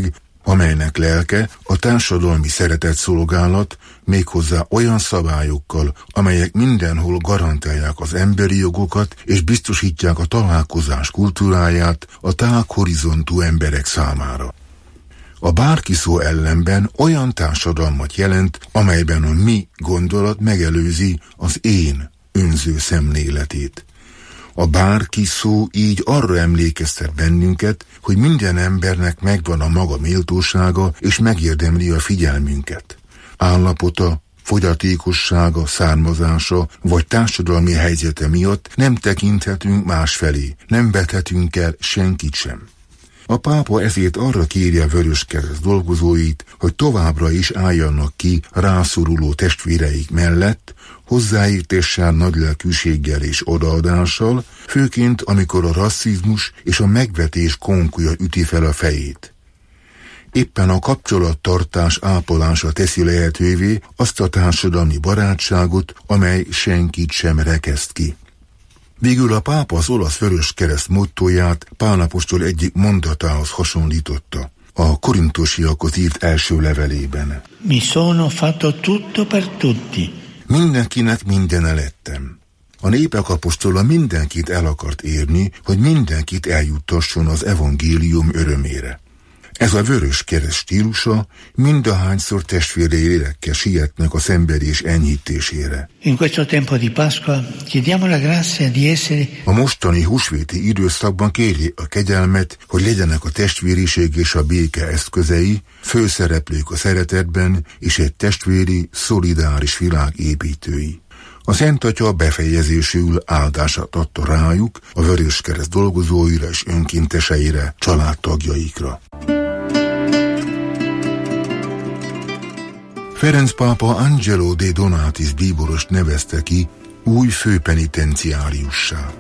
amelynek lelke a társadalmi szeretetszolgálat, méghozzá olyan szabályokkal, amelyek mindenhol garantálják az emberi jogokat és biztosítják a találkozás kultúráját a tág horizontú emberek számára. A bárki szó ellenben olyan társadalmat jelent, amelyben a mi gondolat megelőzi az én önző szemléletét. A bárki szó így arra emlékeztet bennünket, hogy minden embernek megvan a maga méltósága, és megérdemli a figyelmünket. Állapota, fogyatékossága, származása vagy társadalmi helyzete miatt nem tekinthetünk másfelé, nem vethetünk el senkit sem. A pápa ezért arra kéri a Vöröskereszt dolgozóit, hogy továbbra is álljanak ki rászoruló testvéreik mellett, hozzáértéssel, nagylelkűséggel és odaadással, főként amikor a rasszizmus és a megvetés konkuja üti fel a fejét. Éppen a kapcsolattartás ápolása teszi lehetővé azt a társadalmi barátságot, amely senkit sem rekeszt ki. Végül a pápa az olasz Vöröskereszt mottóját Pál apostol egyik mondatához hasonlította, a korintusiakhoz írt első levelében. Mi sono fatto tutto per tutti. Mindenkinek mindene lettem. A népek apostola mindenkit el akart érni, hogy mindenkit eljuttasson az evangélium örömére. Ez a Vöröskereszt stílusa, mindahányszor testvérei lélekkel sietnek a szenvedés enyhítésére. In questo tempo di Pasqua chiediamo la grazia di essere. A mostani húsvéti időszakban kéri a kegyelmet, hogy legyenek a testvériség és a béke eszközei, főszereplők a szeretetben és egy testvéri, szolidáris világ építői. A Szent Atya befejezésül áldását adta rájuk, a Vöröskereszt dolgozóira és önkénteseire, családtagjaikra. Ferenc pápa Angelo de Donatis bíborost nevezte ki új főpenitenciáriussá.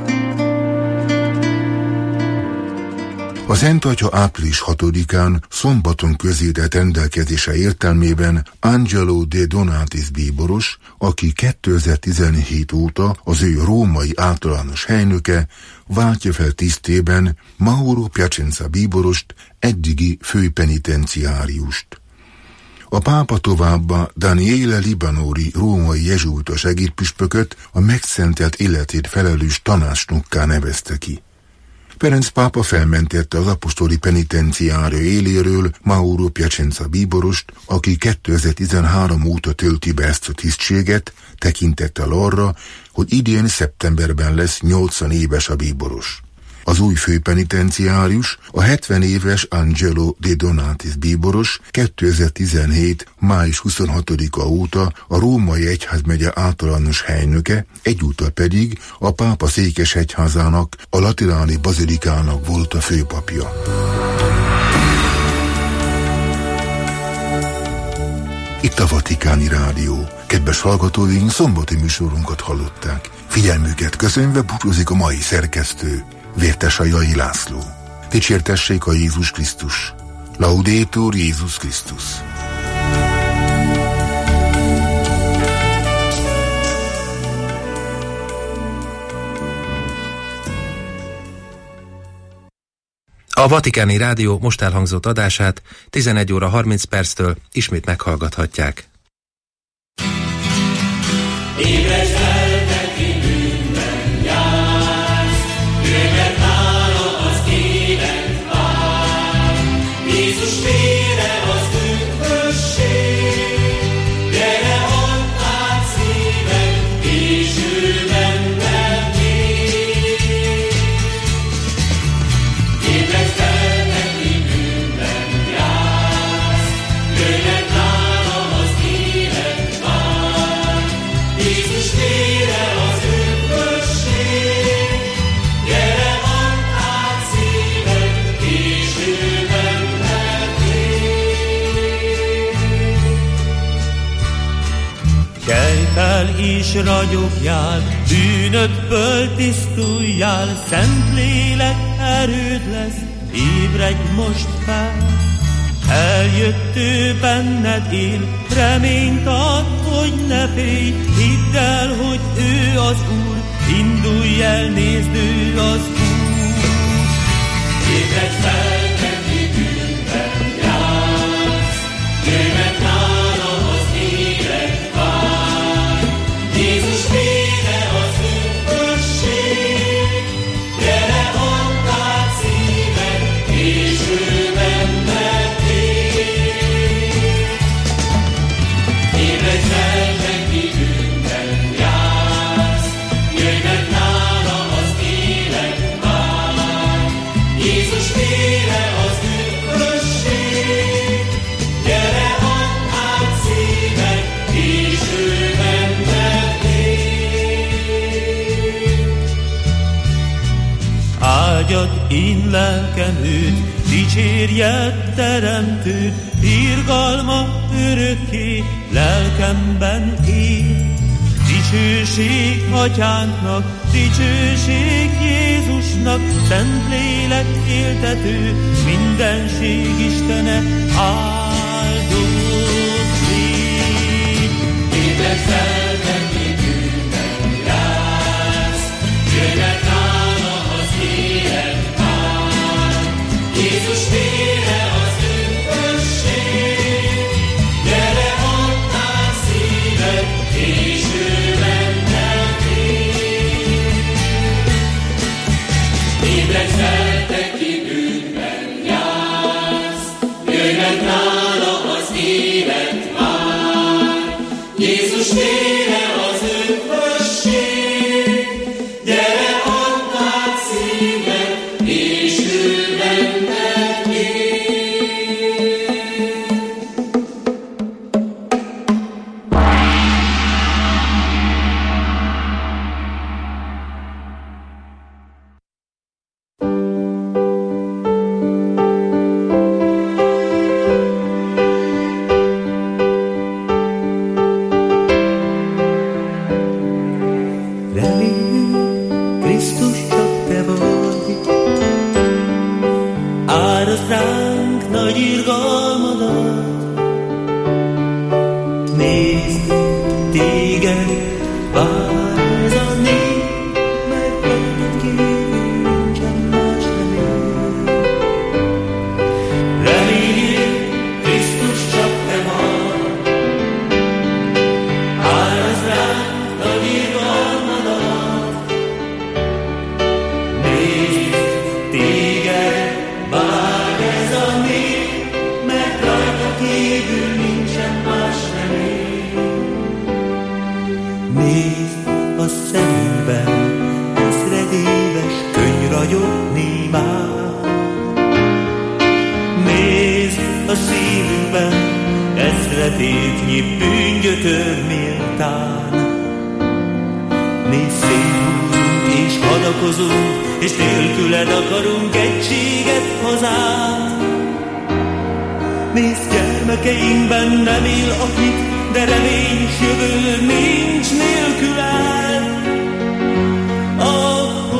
A Szent Atya április hatodikán szombaton közétett rendelkezése értelmében Angelo de Donatis bíboros, aki kétezer-tizenhét óta az ő római általános helynöke, váltja fel tisztében Mauro Piacenza bíborost, eddigi főpenitenciáriust. A pápa továbbá Daniele Libanori római jezsuita segédpüspököt a megszentelt életét felelős tanácsnokká nevezte ki. Ferenc pápa felmentette az apostoli penitenciária éléről Mauro Piacenza bíborost, aki kétezer-tizenhárom óta tölti be ezt a tisztséget, tekintettel arra, hogy idén szeptemberben lesz nyolcvan éves a bíboros. Az új főpenitenciárius, a hetven éves Angelo de Donatis bíboros kétezer-tizenhét. május huszonhatodika óta a római egyházmegye általános helynöke, egyúttal pedig a pápa székesegyházának, a lateráni bazilikának volt a főpapja. Itt a Vatikáni Rádió. Kedves hallgatóink, szombati műsorunkat hallották. Figyelmüket köszönve búcsúzik a mai szerkesztő, Vértesajai László. Dicsértessék a Jézus Krisztus. Laudetur Jézus Krisztus. A Vatikáni Rádió most elhangzott adását tizenegy óra harminc perctől ismét meghallgathatják. Ébresz fel, te ki bűnben jársz, jöjjön nála az élet vár. Jézus vére az üdvösség, gyere add át szíved, és ő benned még. Ébresz fel, te ki bűnben jársz, jöjjön nála az élet vár. Jézus vére az üdvösség, gyere add át szíved, és ő benned még. Kelj fel és ragyogjál, bűnödből tisztuljál, Szentlélek erőd lesz, ébredj most fel. Eljött ő benned él, reményt ad, hogy ne félj, hidd el, hogy ő az Úr, indulj el, nézd, ő az Úr. Ébredj fel, te ki bűnben jársz, áldjad én lelkem őt, dicsérjed teremtőt, irgalma örökké lelkemben él. Dicsőség atyánknak, dicsőség Jézusnak, Szentlélek éltető, mindenség Istene, áldott légy. Ébrek fel, menni bűnben jársz, jöjjön nála az élet már. Jézus tére az üdvösség, gyere add át szíved, és ő benned él. Ébredj fel, te ki bűnben jársz, jöjjön nála az élet már. Jézus tére az üdvösség, gyere add át szíved, és ő benned él. Reméljük, Krisztus csak te vagy, árazd ránk nagy irgalmadat. Nézd, téged vár ez a nép, mert rajtad kívül nincsen más remény. Reméljük, Krisztus csak te vagy, árazd ránk nagy irgalmadat. Nézd, téged vár ez a nép, mert rajta kívül nincsen más remény. Nézd a szemünkben, ezredéves könny ragyogni már. Nézd a szívünkben, ezred évnyi bűngyötör méltán. Nézd, széthúzunk és hadakozunk, és nélküled akarunk egységet hazát. Nézd, gyermekeinkben nem él a hit, de remény s jövő nincs nélküled. Ahol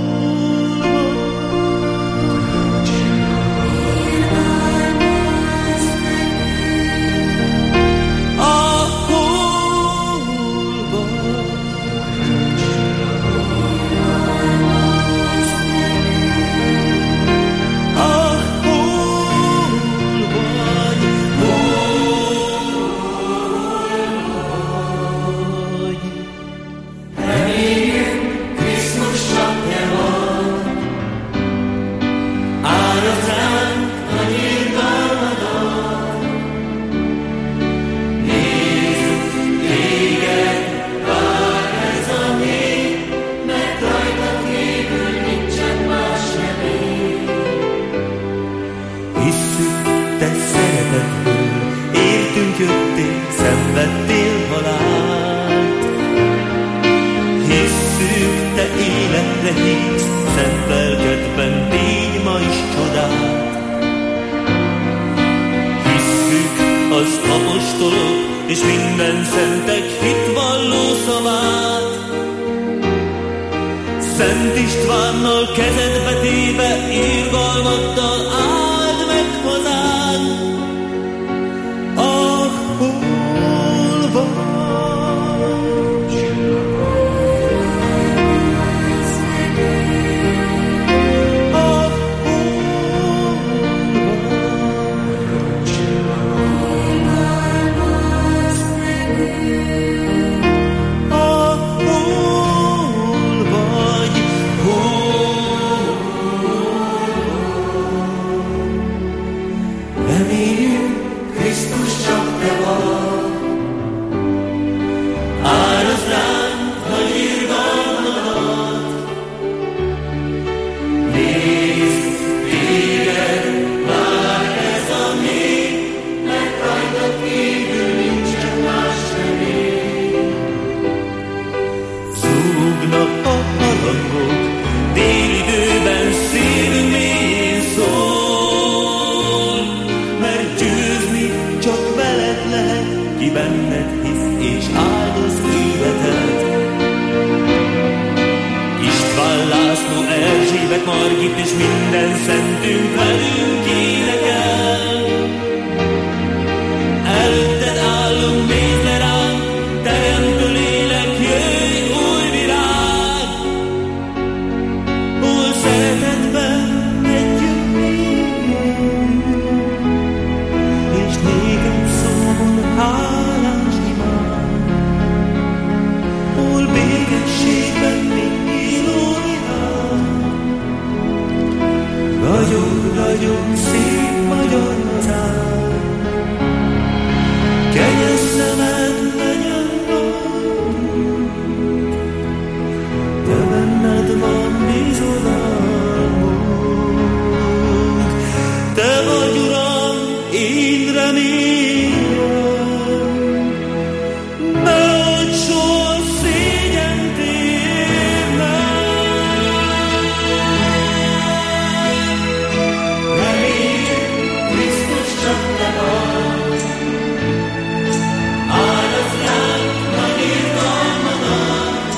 szenvedtél halált. Hisszük, te életre hívsz, szent lelkedben tégy ma is csodát. Hisszük az apostolok és minden szentek hitvalló szavát. Szent Istvánnal kezedbe téve, irgalmaddal áld meg hazánk. Ahol vagy, délidőben Margit és minden szentünk velünk énekel. Előtted állunk, nézd le ránk, teremtő lélek, jöjj új virág. Hol szeretetben együtt még, és nékem szól hálás imád. Hol békességben még élő virág. Ragyog, ragyog, szép magyar hazád. Kegyes szemed legyen rajtunk, de benned van bizodalmunk. Te vagy, Uram, én reményem, nehogy soha szégyent érnem. Reméljük, Krisztus csak te vagy, áldozz ránk nagy irgalmadat.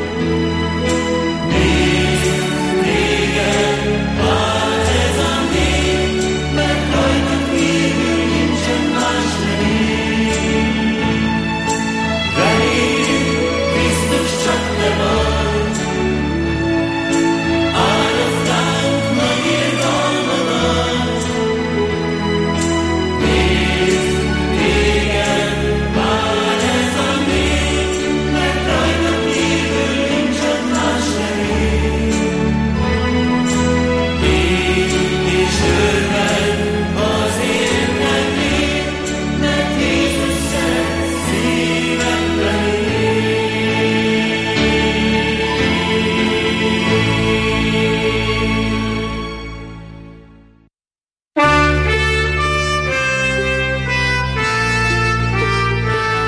Nézzük téged, vár ez a nép, mert rajtad kívül nincsen más remény. Reméljük, Krisztus csak te vagy, áldozz ránk nagy irgalmadat. Nézzük téged, vár ez a nép, mert rajtad kívül nincsen más remény. Éljük és örvend az érted nép, mert Jézus szeret szívemben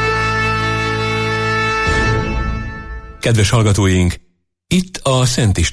Kedves hallgatóink, itt a Szent István